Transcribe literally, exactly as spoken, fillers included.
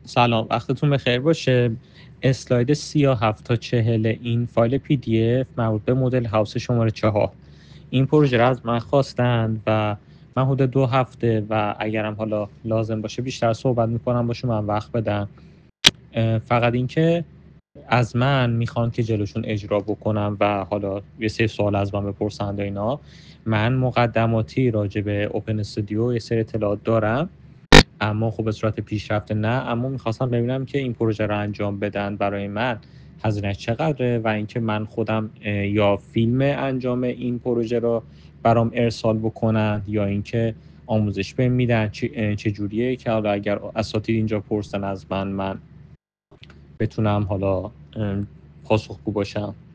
سلام، وقتتون بخیر باشه. اسلاید سی و هفت تا چهل این فایل پی دی اف مربوط به مدل هاوس شماره چهار. این پروژه را از من خواستند و من حدود دو هفته و اگرم حالا لازم باشه بیشتر صحبت میکنم باشه من وقت بدن. اه، فقط اینکه از من میخوان که جلوشون اجرا بکنم و حالا یه سری سوال از من بپرسند و اینا. من مقدماتی راجع به اوپن استودیو یه سری اطلاعات دارم، اما خب به صورت پیشرفته نه. اما میخواستم ببینم که این پروژه رو انجام بدن برای من هزینه‌اش چقدره و اینکه من خودم اه، یا فیلم انجام این پروژه رو برام ارسال بکنن یا اینکه آموزش بهم میدن چه اه، چه جوریه که حالا اگر اساتید اینجا پرسن از من من بتونم حالا اه، پاسخگو باشم.